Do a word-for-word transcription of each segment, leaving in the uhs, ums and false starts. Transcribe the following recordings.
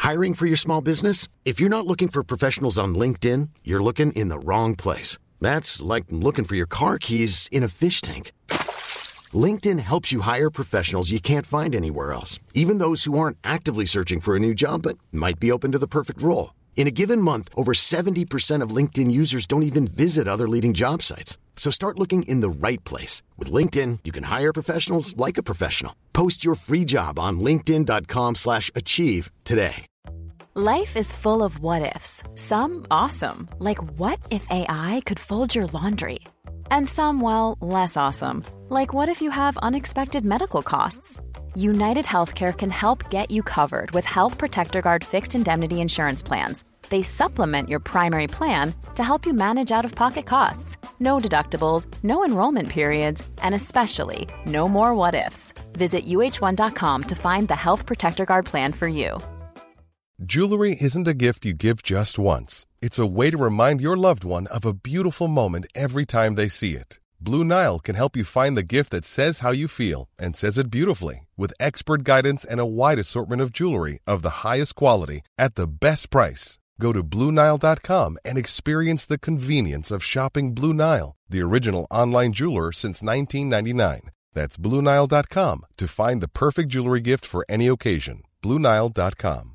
Hiring for your small business? If you're not looking for professionals on LinkedIn, you're looking in the wrong place. That's like looking for your car keys in a fish tank. LinkedIn helps you hire professionals you can't find anywhere else, even those who aren't actively searching for a new job but might be open to the perfect role. In a given month, over seventy percent of LinkedIn users don't even visit other leading job sites. So start looking in the right place. With LinkedIn, you can hire professionals like a professional. Post your free job on linkedin.com slash achieve today. Life is full of what-ifs. Some awesome, like what if A I could fold your laundry? And some, well, less awesome, like what if you have unexpected medical costs? United Healthcare can help get you covered with Health Protector Guard fixed indemnity insurance plans. They supplement your primary plan to help you manage out-of-pocket costs. No deductibles, no enrollment periods, and especially no more what-ifs. Visit U H one dot com to find the Health Protector Guard plan for you. Jewelry isn't a gift you give just once. It's a way to remind your loved one of a beautiful moment every time they see it. Blue Nile can help you find the gift that says how you feel and says it beautifully, with expert guidance and a wide assortment of jewelry of the highest quality at the best price. Go to Blue Nile dot com and experience the convenience of shopping Blue Nile, the original online jeweler since nineteen ninety-nine. That's Blue Nile dot com to find the perfect jewelry gift for any occasion. Blue Nile dot com.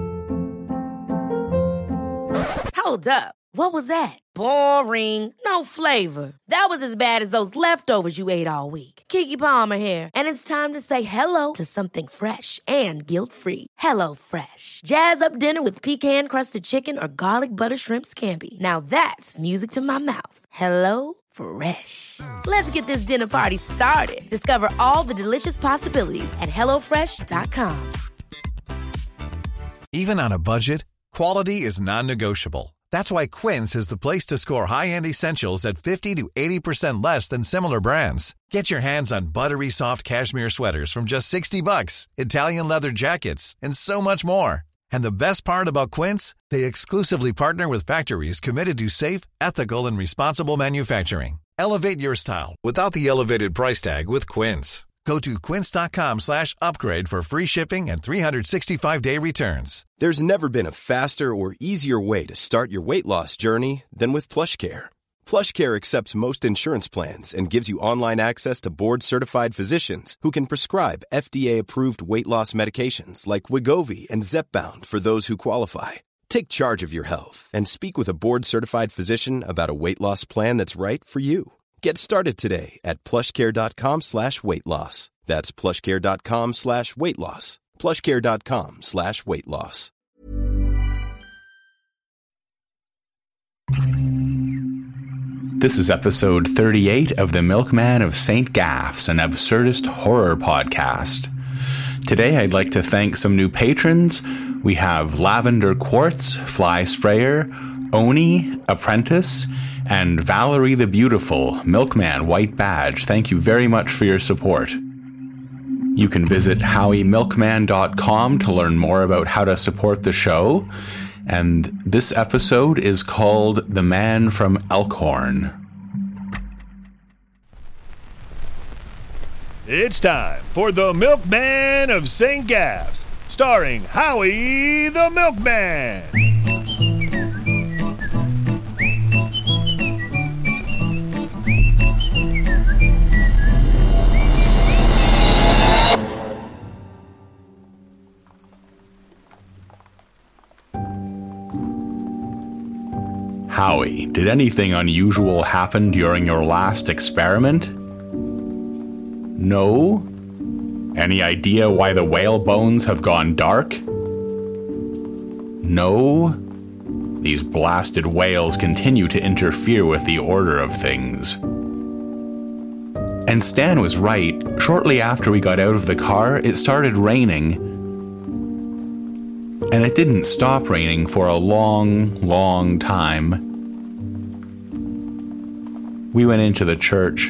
Hold up. What was that? Boring. No flavor. That was as bad as those leftovers you ate all week. Keke Palmer here, and it's time to say hello to something fresh and guilt-free. Hello Fresh. Jazz up dinner with pecan-crusted chicken or garlic butter shrimp scampi. Now that's music to my mouth. Hello Fresh. Let's get this dinner party started. Discover all the delicious possibilities at hello fresh dot com. Even on a budget, quality is non-negotiable. That's why Quince is the place to score high-end essentials at fifty to eighty percent less than similar brands. Get your hands on buttery soft cashmere sweaters from just sixty bucks, Italian leather jackets, and so much more. And the best part about Quince, they exclusively partner with factories committed to safe, ethical, and responsible manufacturing. Elevate your style without the elevated price tag with Quince. Go to quince.com slash upgrade for free shipping and three sixty-five day returns. There's never been a faster or easier way to start your weight loss journey than with PlushCare. PlushCare accepts most insurance plans and gives you online access to board-certified physicians who can prescribe F D A-approved weight loss medications like Wegovy and Zepbound for those who qualify. Take charge of your health and speak with a board-certified physician about a weight loss plan that's right for you. Get started today at plushcare.com slash weight loss. That's plushcare.com slash weight loss. plushcare.com slash weight loss. This is episode thirty-eight of The Milkman of Saint Gaffs, an absurdist horror podcast. Today I'd like to thank some new patrons. We have Lavender Quartz, Fly Sprayer, Oni, Apprentice, and Valerie the Beautiful, Milkman White Badge. Thank you very much for your support. You can visit howie milkman dot com to learn more about how to support the show. And this episode is called The Man from Elkhorn. It's time for The Milkman of Saint Gaffs, starring Howie the Milkman. Howie, did anything unusual happen during your last experiment? No? Any idea why the whale bones have gone dark? No? These blasted whales continue to interfere with the order of things. And Stan was right. Shortly after we got out of the car, it started raining. And it didn't stop raining for a long, long time. We went into the church.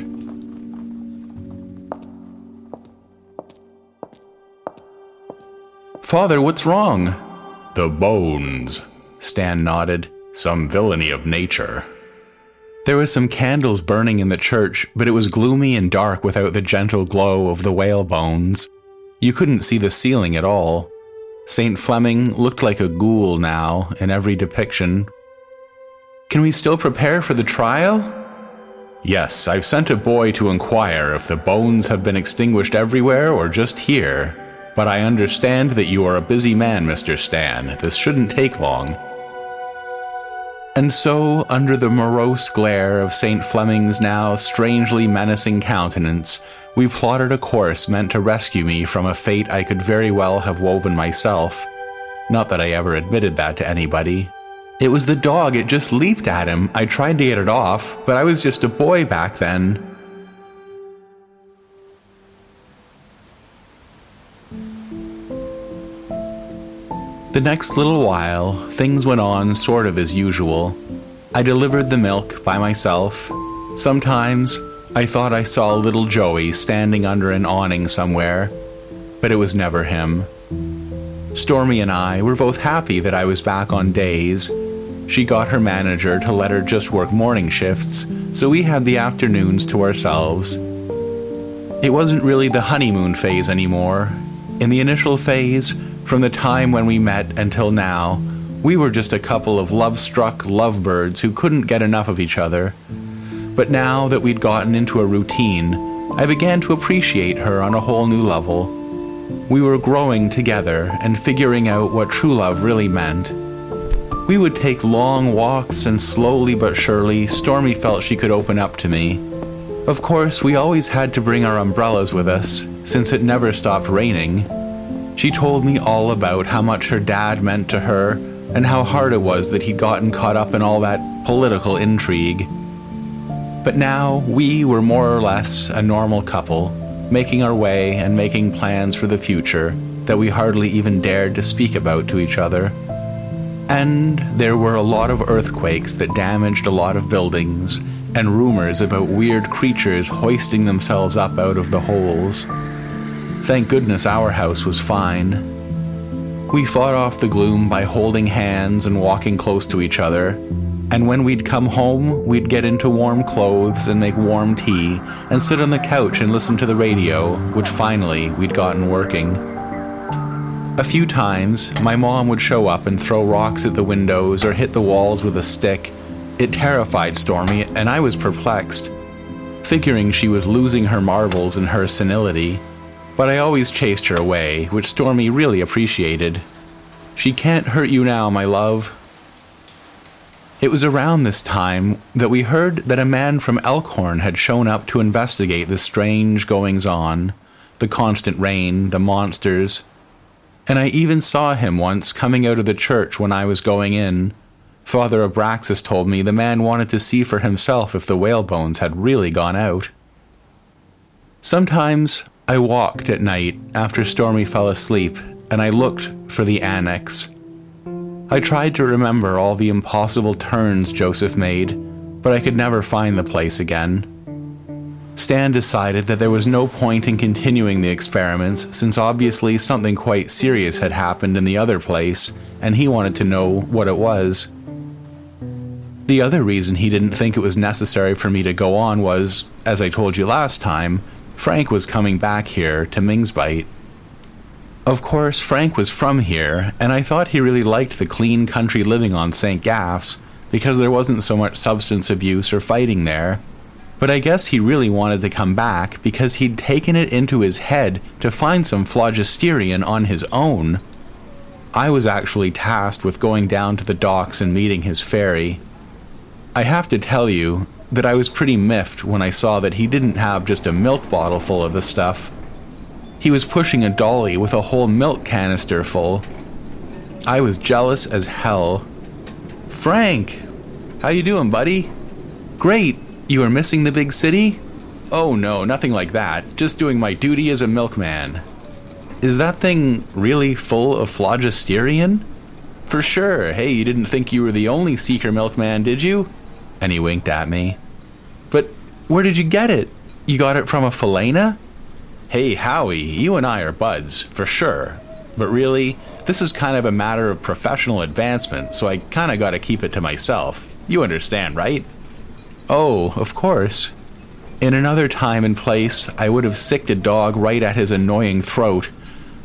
Father, what's wrong? The bones, Stan nodded. Some villainy of nature. There was some candles burning in the church, but it was gloomy and dark without the gentle glow of the whale bones. You couldn't see the ceiling at all. Saint Fleming looked like a ghoul now in every depiction. Can we still prepare for the trial? Yes, I've sent a boy to inquire if the bones have been extinguished everywhere or just here. But I understand that you are a busy man, Mister Stan. This shouldn't take long. And so, under the morose glare of Saint Fleming's now strangely menacing countenance, we plotted a course meant to rescue me from a fate I could very well have woven myself. Not that I ever admitted that to anybody. It was the dog, it just leaped at him. I tried to get it off, but I was just a boy back then. The next little while, things went on sort of as usual. I delivered the milk by myself. Sometimes, I thought I saw little Joey standing under an awning somewhere, but it was never him. Stormy and I were both happy that I was back on days. She got her manager to let her just work morning shifts, so we had the afternoons to ourselves. It wasn't really the honeymoon phase anymore. In the initial phase, from the time when we met until now, we were just a couple of love-struck lovebirds who couldn't get enough of each other. But now that we'd gotten into a routine, I began to appreciate her on a whole new level. We were growing together and figuring out what true love really meant. We would take long walks, and slowly but surely, Stormy felt she could open up to me. Of course, we always had to bring our umbrellas with us, since it never stopped raining. She told me all about how much her dad meant to her, and how hard it was that he'd gotten caught up in all that political intrigue. But now, we were more or less a normal couple, making our way and making plans for the future that we hardly even dared to speak about to each other. And there were a lot of earthquakes that damaged a lot of buildings, and rumors about weird creatures hoisting themselves up out of the holes. Thank goodness our house was fine. We fought off the gloom by holding hands and walking close to each other, and when we'd come home, we'd get into warm clothes and make warm tea, and sit on the couch and listen to the radio, which finally we'd gotten working. A few times, my mom would show up and throw rocks at the windows or hit the walls with a stick. It terrified Stormy, and I was perplexed, figuring she was losing her marbles in her senility. But I always chased her away, which Stormy really appreciated. She can't hurt you now, my love. It was around this time that we heard that a man from Elkhorn had shown up to investigate the strange goings-on, the constant rain, the monsters. And I even saw him once coming out of the church when I was going in. Father Abraxas told me the man wanted to see for himself if the whalebones had really gone out. Sometimes I walked at night after Stormy fell asleep, and I looked for the annex. I tried to remember all the impossible turns Joseph made, but I could never find the place again. Stan decided that there was no point in continuing the experiments, since obviously something quite serious had happened in the other place, and he wanted to know what it was. The other reason he didn't think it was necessary for me to go on was, as I told you last time, Frank was coming back here to Mingsbite. Of course, Frank was from here, and I thought he really liked the clean country living on Saint Gaff's, because there wasn't so much substance abuse or fighting there. But I guess he really wanted to come back because he'd taken it into his head to find some phlogisterian on his own. I was actually tasked with going down to the docks and meeting his ferry. I have to tell you that I was pretty miffed when I saw that he didn't have just a milk bottle full of the stuff. He was pushing a dolly with a whole milk canister full. I was jealous as hell. Frank! How you doing, buddy? Great! You are missing the big city? Oh no, nothing like that. Just doing my duty as a milkman. Is that thing really full of phlogisterian? For sure. Hey, you didn't think you were the only seeker milkman, did you? And he winked at me. But where did you get it? You got it from a Felena? Hey, Howie, you and I are buds, for sure. But really, this is kind of a matter of professional advancement, so I kind of got to keep it to myself. You understand, right? Oh, of course. In another time and place, I would have sicked a dog right at his annoying throat,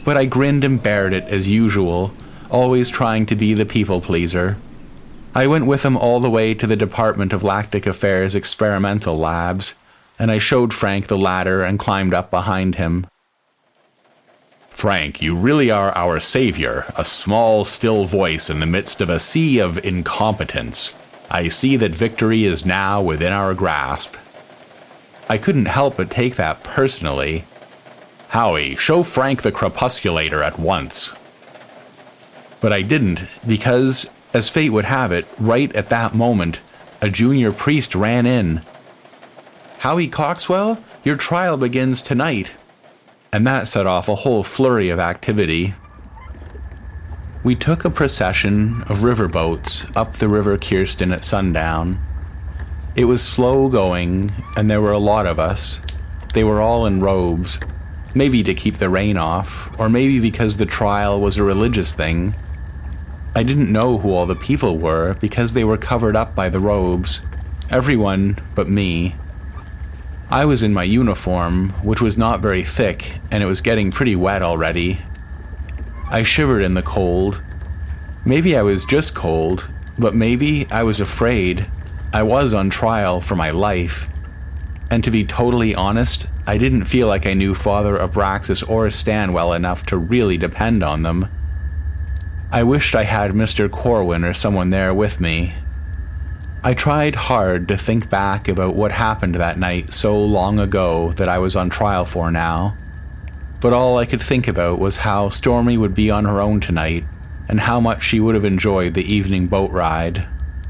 but I grinned and bared it as usual, always trying to be the people pleaser. I went with him all the way to the Department of Lactic Affairs experimental labs, and I showed Frank the ladder and climbed up behind him. Frank, you really are our savior, a small, still voice in the midst of a sea of incompetence. I see that victory is now within our grasp. I couldn't help but take that personally. Howie, show Frank the crepusculator at once. But I didn't, because, as fate would have it, right at that moment, a junior priest ran in. "Howie Coxwell, your trial begins tonight." And that set off a whole flurry of activity. We took a procession of riverboats up the River Kirsten at sundown. It was slow going, and there were a lot of us. They were all in robes, maybe to keep the rain off, or maybe because the trial was a religious thing. I didn't know who all the people were because they were covered up by the robes. Everyone but me. I was in my uniform, which was not very thick, and it was getting pretty wet already. I shivered in the cold. Maybe I was just cold, but maybe I was afraid. I was on trial for my life. And to be totally honest, I didn't feel like I knew Father Abraxas or Stan well enough to really depend on them. I wished I had Mister Corwin or someone there with me. I tried hard to think back about what happened that night so long ago that I was on trial for now. But all I could think about was how Stormy would be on her own tonight, and how much she would have enjoyed the evening boat ride.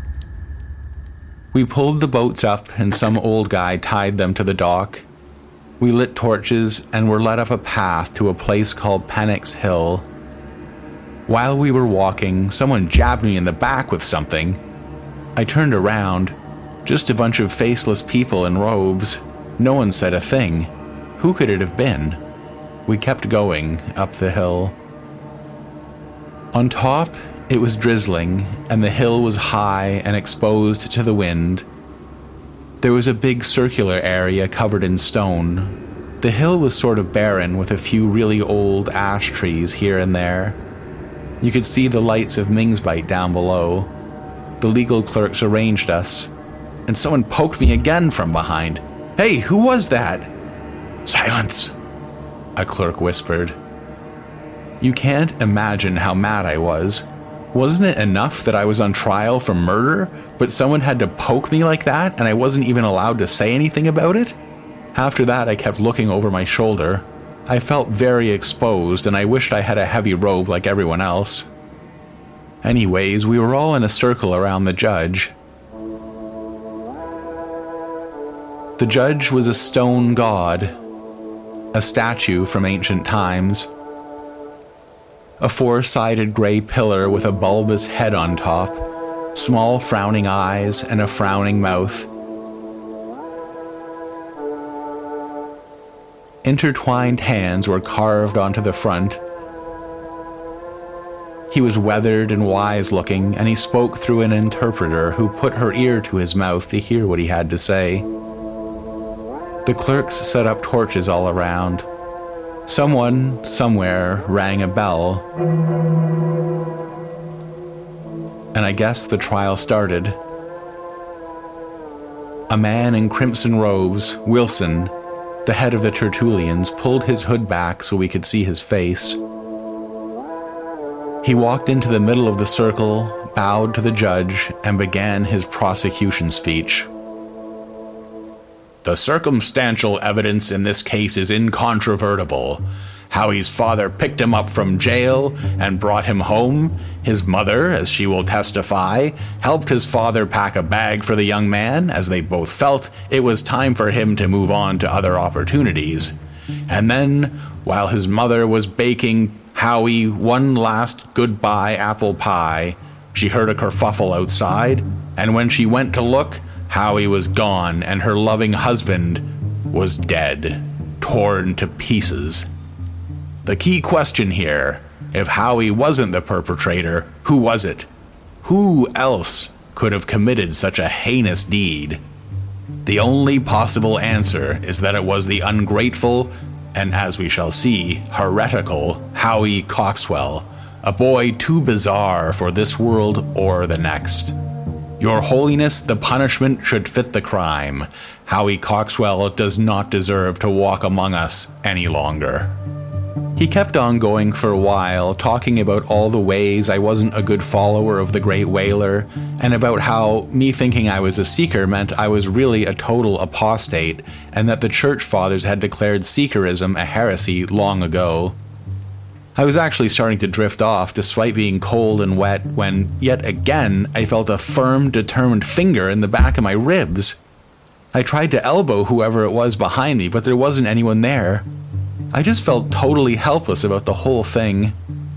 We pulled the boats up, and some old guy tied them to the dock. We lit torches and were led up a path to a place called Pennock's Hill. While we were walking, someone jabbed me in the back with something. I turned around. Just a bunch of faceless people in robes. No one said a thing. Who could it have been? We kept going up the hill. On top, it was drizzling, and the hill was high and exposed to the wind. There was a big circular area covered in stone. The hill was sort of barren, with a few really old ash trees here and there. You could see the lights of Mingsbite down below. The legal clerks arranged us, and someone poked me again from behind. "Hey, who was that?" "Silence," a clerk whispered. You can't imagine how mad I was. Wasn't it enough that I was on trial for murder, but someone had to poke me like that, and I wasn't even allowed to say anything about it? After that, I kept looking over my shoulder. I felt very exposed, and I wished I had a heavy robe like everyone else. Anyways, we were all in a circle around the judge. The judge was a stone god, a statue from ancient times. A four-sided gray pillar with a bulbous head on top, small frowning eyes, and a frowning mouth. Intertwined hands were carved onto the front. He was weathered and wise-looking, and he spoke through an interpreter who put her ear to his mouth to hear what he had to say. The clerks set up torches all around. Someone, somewhere, rang a bell. And I guess the trial started. A man in crimson robes, Wilson, the head of the Tertullians, pulled his hood back so we could see his face. He walked into the middle of the circle, bowed to the judge, and began his prosecution speech. "The circumstantial evidence in this case is incontrovertible. Howie's father picked him up from jail and brought him home. His mother, as she will testify, helped his father pack a bag for the young man, as they both felt it was time for him to move on to other opportunities. And then, while his mother was baking Howie one last goodbye apple pie, she heard a kerfuffle outside, and when she went to look, Howie was gone, and her loving husband was dead, torn to pieces. The key question here, if Howie wasn't the perpetrator, who was it? Who else could have committed such a heinous deed? The only possible answer is that it was the ungrateful, and as we shall see, heretical Howie Coxwell, a boy too bizarre for this world or the next. Your Holiness, the punishment should fit the crime. Howie Coxwell does not deserve to walk among us any longer. He kept on going for a while, talking about all the ways I wasn't a good follower of the Great Whaler, and about how me thinking I was a Seeker meant I was really a total apostate, and that the Church Fathers had declared Seekerism a heresy long ago. I was actually starting to drift off, despite being cold and wet, when, yet again, I felt a firm, determined finger in the back of my ribs. I tried to elbow whoever it was behind me, but there wasn't anyone there. I just felt totally helpless about the whole thing.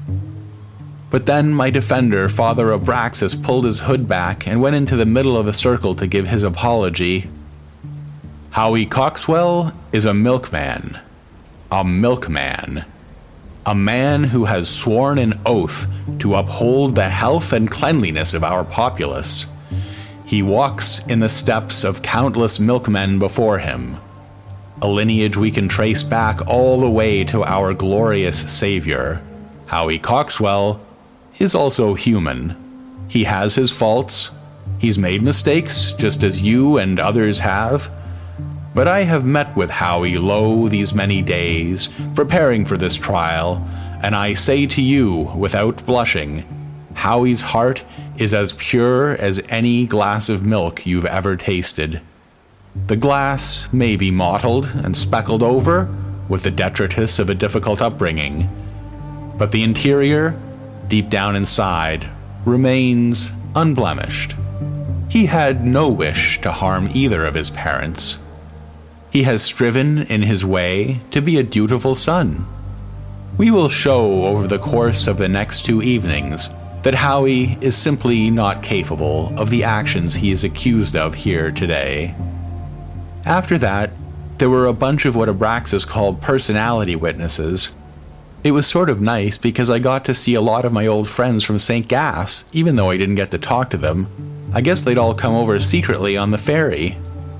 But then my defender, Father Abraxas, pulled his hood back and went into the middle of the circle to give his apology. Howie Coxwell is a milkman. A milkman. A man who has sworn an oath to uphold the health and cleanliness of our populace. He walks in the steps of countless milkmen before him. A lineage we can trace back all the way to our glorious Savior. Howie Coxwell is also human. He has his faults. He's made mistakes, just as you and others have. But I have met with Howie lo these many days, preparing for this trial, and I say to you, without blushing, Howie's heart is as pure as any glass of milk you've ever tasted. The glass may be mottled and speckled over with the detritus of a difficult upbringing, but the interior, deep down inside, remains unblemished. He had no wish to harm either of his parents. He has striven in his way to be a dutiful son. We will show over the course of the next two evenings that Howie is simply not capable of the actions he is accused of here today. After that, there were a bunch of what Abraxas called personality witnesses. It was sort of nice because I got to see a lot of my old friends from Saint Gaff's, even though I didn't get to talk to them. I guess they'd all come over secretly on the ferry.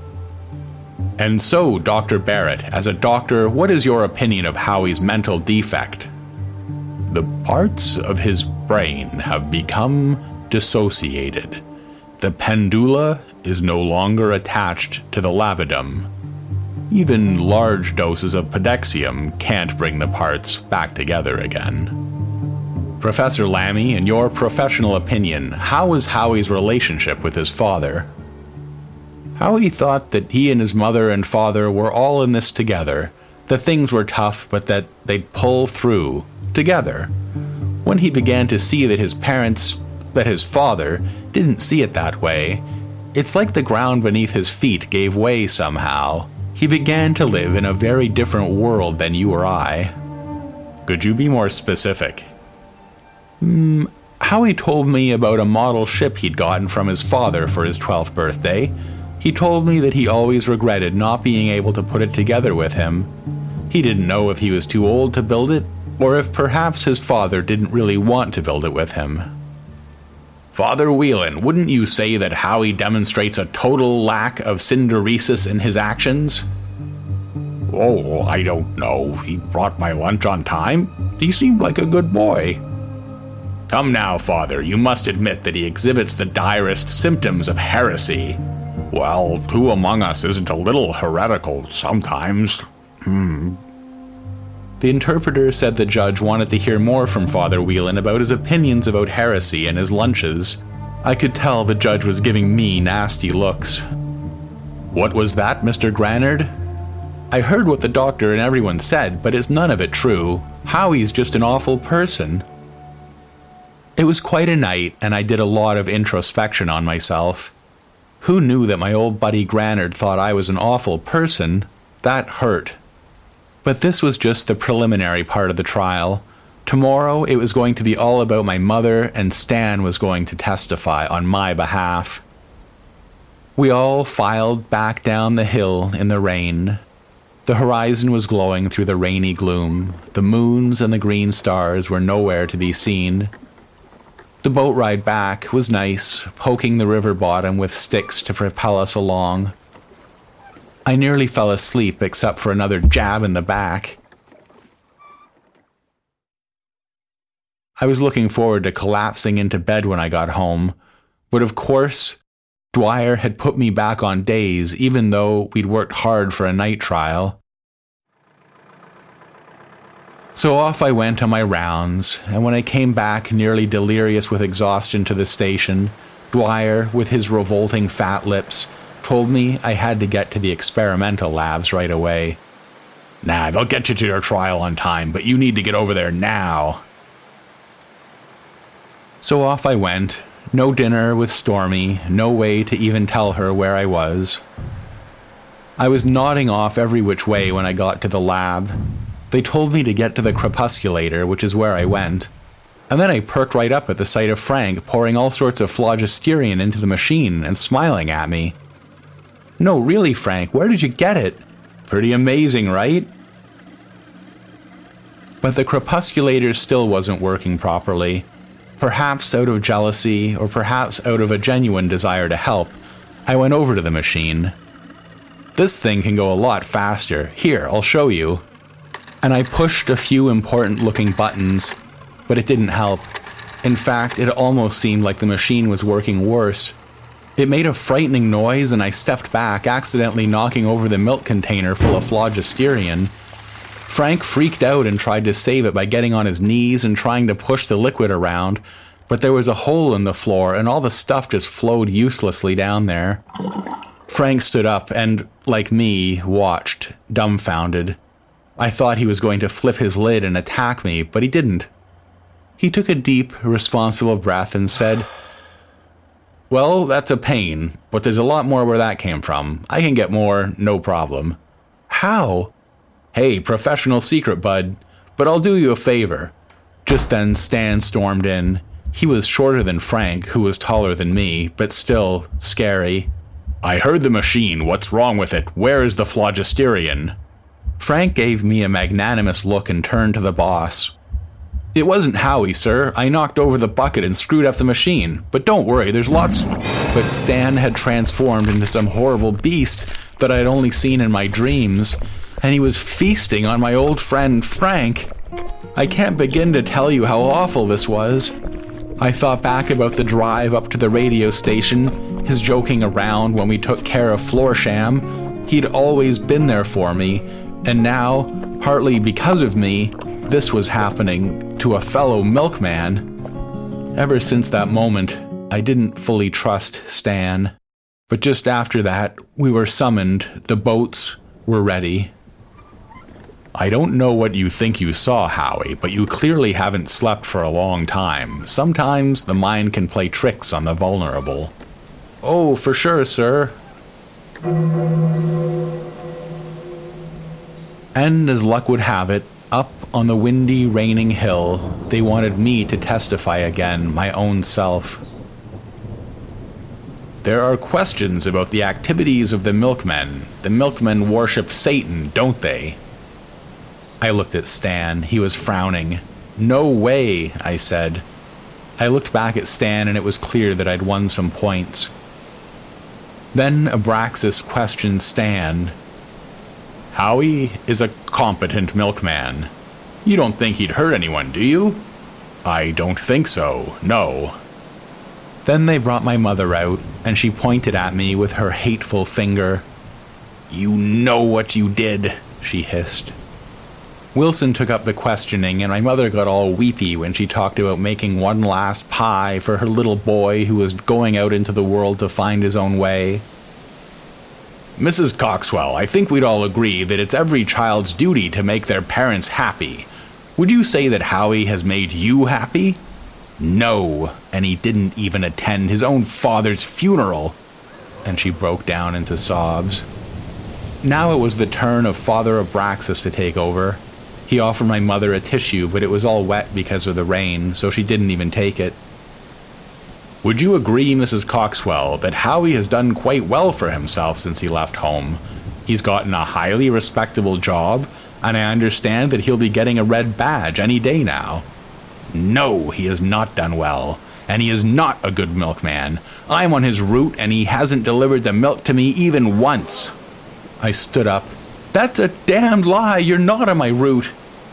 And so, Doctor Barrett, as a doctor, what is your opinion of Howie's mental defect? The parts of his brain have become dissociated. The pendula is no longer attached to the labidum. Even large doses of podaxium can't bring the parts back together again. Professor Lammy, in your professional opinion, how was Howie's relationship with his father? Howie thought that he and his mother and father were all in this together, that things were tough, but that they'd pull through together. When he began to see that his parents, that his father, didn't see it that way, it's like the ground beneath his feet gave way somehow. He began to live in a very different world than you or I. Could you be more specific? Hmm, Howie told me about a model ship he'd gotten from his father for his twelfth birthday. He told me that he always regretted not being able to put it together with him. He didn't know if he was too old to build it, or if perhaps his father didn't really want to build it with him. Father Whelan, wouldn't you say that Howie demonstrates a total lack of synderesis in his actions? Oh, I don't know. He brought my lunch on time. He seemed like a good boy. Come now, Father, you must admit that he exhibits the direst symptoms of heresy. Well, two among us isn't a little heretical sometimes. Hmm. The interpreter said the judge wanted to hear more from Father Whelan about his opinions about heresy and his lunches. I could tell the judge was giving me nasty looks. What was that, Mister Granard? I heard what the doctor and everyone said, but it's none of it true. Howie's just an awful person. It was quite a night, and I did a lot of introspection on myself. Who knew that my old buddy Granard thought I was an awful person? That hurt. But this was just the preliminary part of the trial. Tomorrow it was going to be all about my mother, and Stan was going to testify on my behalf. We all filed back down the hill in the rain. The horizon was glowing through the rainy gloom. The moons and the green stars were nowhere to be seen. The boat ride back was nice, poking the river bottom with sticks to propel us along. I nearly fell asleep except for another jab in the back. I was looking forward to collapsing into bed when I got home, but of course, Dwyer had put me back on days even though we'd worked hard for a night trial. So off I went on my rounds, and when I came back nearly delirious with exhaustion to the station, Dwyer, with his revolting fat lips, told me I had to get to the experimental labs right away. Nah, they'll get you to your trial on time, but you need to get over there now. So off I went. No dinner with Stormy, no way to even tell her where I was. I was nodding off every which way when I got to the lab. They told me to get to the crepusculator, which is where I went. And then I perked right up at the sight of Frank pouring all sorts of phlogisterion into the machine and smiling at me. No, really, Frank, where did you get it? Pretty amazing, right? But the crepusculator still wasn't working properly. Perhaps out of jealousy, or perhaps out of a genuine desire to help, I went over to the machine. This thing can go a lot faster. Here, I'll show you. And I pushed a few important-looking buttons, but it didn't help. In fact, it almost seemed like the machine was working worse. It made a frightening noise, and I stepped back, accidentally knocking over the milk container full of phlogisterion. Frank freaked out and tried to save it by getting on his knees and trying to push the liquid around, but there was a hole in the floor and all the stuff just flowed uselessly down there. Frank stood up and, like me, watched, dumbfounded. I thought he was going to flip his lid and attack me, but he didn't. He took a deep, responsible breath and said, "Well, that's a pain, but there's a lot more where that came from. I can get more, no problem." "How?" "Hey, professional secret, bud, but I'll do you a favor." Just then, Stan stormed in. He was shorter than Frank, who was taller than me, but still scary. "I heard the machine. What's wrong with it? Where is the phlogisterion?" Frank gave me a magnanimous look and turned to the boss. "It wasn't Howie, sir. I knocked over the bucket and screwed up the machine. But don't worry, there's lots..." But Stan had transformed into some horrible beast that I had only seen in my dreams, and he was feasting on my old friend Frank. I can't begin to tell you how awful this was. I thought back about the drive up to the radio station, his joking around when we took care of Florsham. He'd always been there for me, and now, partly because of me, this was happening to a fellow milkman. Ever since that moment, I didn't fully trust Stan. But just after that, we were summoned, the boats were ready. "I don't know what you think you saw, Howie, but you clearly haven't slept for a long time. Sometimes the mind can play tricks on the vulnerable." "Oh, for sure, sir." And as luck would have it, up on the windy, raining hill, they wanted me to testify again, my own self. "There are questions about the activities of the milkmen. The milkmen worship Satan, don't they?" I looked at Stan. He was frowning. "No way," I said. I looked back at Stan and it was clear that I'd won some points. Then Abraxas questioned Stan. "Howie is a competent milkman. You don't think he'd hurt anyone, do you?" "I don't think so, no." Then they brought my mother out, and she pointed at me with her hateful finger. "You know what you did," she hissed. Wilson took up the questioning, and my mother got all weepy when she talked about making one last pie for her little boy who was going out into the world to find his own way. "Missus Coxwell, I think we'd all agree that it's every child's duty to make their parents happy. Would you say that Howie has made you happy?" "No, and he didn't even attend his own father's funeral." And she broke down into sobs. Now it was the turn of Father Abraxas to take over. He offered my mother a tissue, but it was all wet because of the rain, so she didn't even take it. "Would you agree, Missus Coxwell, that Howie has done quite well for himself since he left home? He's gotten a highly respectable job, and I understand that he'll be getting a red badge any day now." "No, he has not done well, and he is not a good milkman. I'm on his route, and he hasn't delivered the milk to me even once." I stood up. "That's a damned lie. You're not on my route."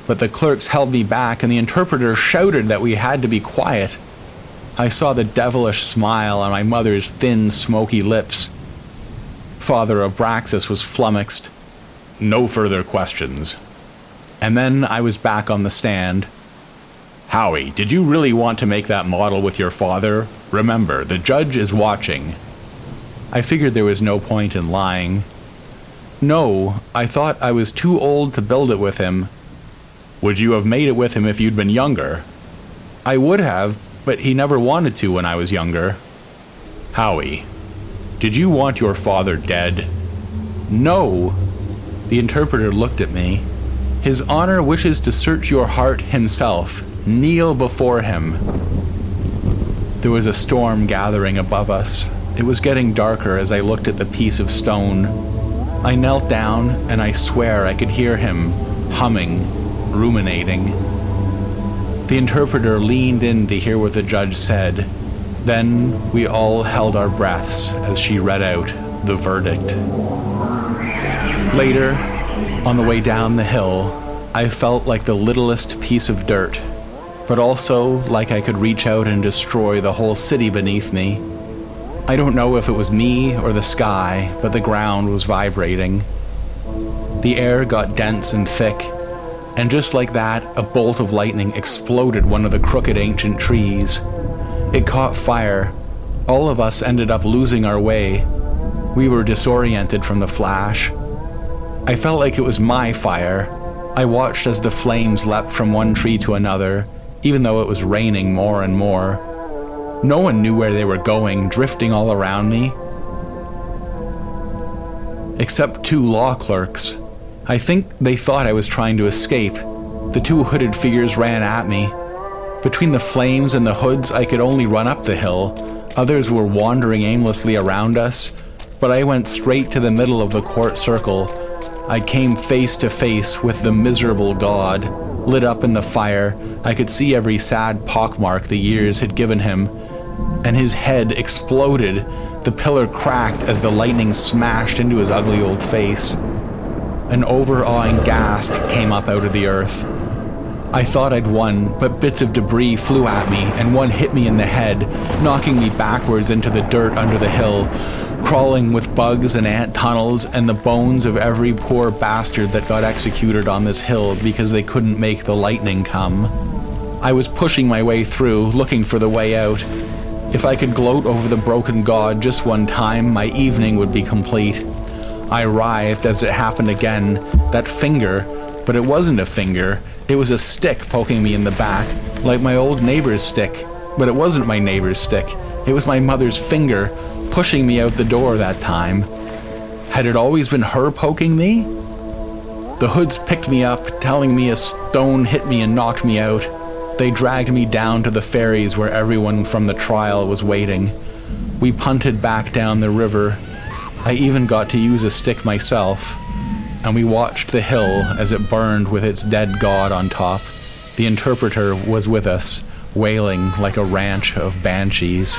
but the clerks held me back and the interpreter shouted that we had to be quiet. I saw the devilish smile on my mother's thin, smoky lips. Father Abraxas was flummoxed. No further questions. And then I was back on the stand. Howie, did you really want to make that model with your father? Remember, the judge is watching. I figured there was no point in lying. No, I thought I was too old to build it with him. Would you have made it with him if you'd been younger? I would have, but he never wanted to when I was younger. Howie, did you want your father dead? No. The interpreter looked at me. His honor wishes to search your heart himself. Kneel before him. There was a storm gathering above us. It was getting darker as I looked at the piece of stone. I knelt down, and I swear I could hear him humming, ruminating. The interpreter leaned in to hear what the judge said. Then we all held our breaths as she read out the verdict. Later, on the way down the hill, I felt like the littlest piece of dirt, but also like I could reach out and destroy the whole city beneath me. I don't know if it was me or the sky, but the ground was vibrating. The air got dense and thick, and just like that, a bolt of lightning exploded one of the crooked ancient trees. It caught fire. All of us ended up losing our way. We were disoriented from the flash. I felt like it was my fire. I watched as the flames leapt from one tree to another, even though it was raining more and more. No one knew where they were going, drifting all around me. Except two law clerks. I think they thought I was trying to escape. The two hooded figures ran at me. Between the flames and the hoods, I could only run up the hill. Others were wandering aimlessly around us, but I went straight to the middle of the court circle. I came face to face with the miserable god. Lit up in the fire, I could see every sad pockmark the years had given him. And his head exploded. The pillar cracked as the lightning smashed into his ugly old face. An overawing gasp came up out of the earth. I thought I'd won, but bits of debris flew at me, and one hit me in the head, knocking me backwards into the dirt under the hill, crawling with bugs and ant tunnels and the bones of every poor bastard that got executed on this hill because they couldn't make the lightning come. I was pushing my way through, looking for the way out. If I could gloat over the broken god just one time, my evening would be complete. I writhed as it happened again. That finger, but it wasn't a finger. It was a stick poking me in the back, like my old neighbor's stick. But it wasn't my neighbor's stick. It was my mother's finger, pushing me out the door that time. Had it always been her poking me? The hoods picked me up, telling me a stone hit me and knocked me out. They dragged me down to the ferries where everyone from the trial was waiting. We punted back down the river. I even got to use a stick myself. And we watched the hill as it burned with its dead god on top. The interpreter was with us, wailing like a ranch of banshees.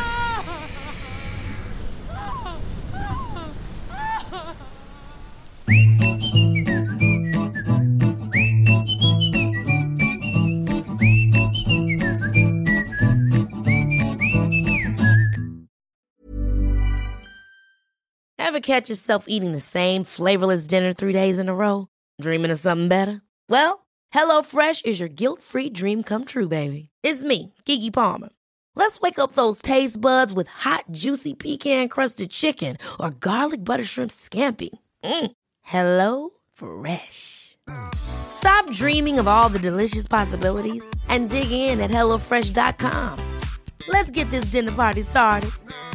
Ever catch yourself eating the same flavorless dinner three days in a row? Dreaming of something better? Well, HelloFresh is your guilt-free dream come true, baby. It's me, Keke Palmer. Let's wake up those taste buds with hot, juicy pecan-crusted chicken or garlic butter shrimp scampi. Mm. Hello Fresh. Stop dreaming of all the delicious possibilities and dig in at hello fresh dot com. Let's get this dinner party started.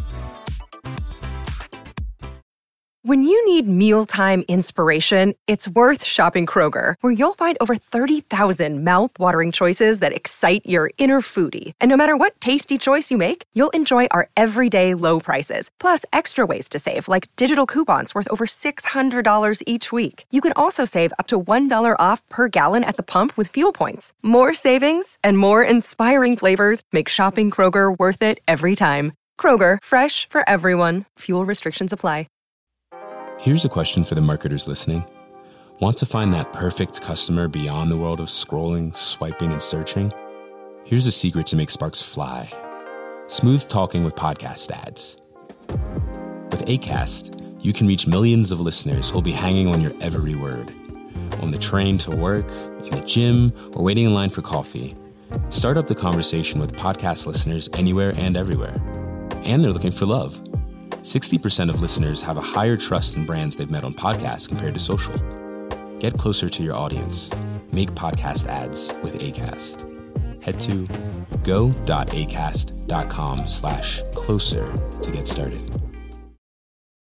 When you need mealtime inspiration, it's worth shopping Kroger, where you'll find over thirty thousand mouth-watering choices that excite your inner foodie. And no matter what tasty choice you make, you'll enjoy our everyday low prices, plus extra ways to save, like digital coupons worth over six hundred dollars each week. You can also save up to one dollar off per gallon at the pump with fuel points. More savings and more inspiring flavors make shopping Kroger worth it every time. Kroger, fresh for everyone. Fuel restrictions apply. Here's a question for the marketers listening. Want to find that perfect customer beyond the world of scrolling, swiping, and searching? Here's a secret to make sparks fly. Smooth talking with podcast ads. With Acast, you can reach millions of listeners who'll be hanging on your every word. On the train to work, in the gym, or waiting in line for coffee. Start up the conversation with podcast listeners anywhere and everywhere. And they're looking for love. sixty percent of listeners have a higher trust in brands they've met on podcasts compared to social. Get closer to your audience. Make podcast ads with Acast. Head to go.acast.com slash closer to get started.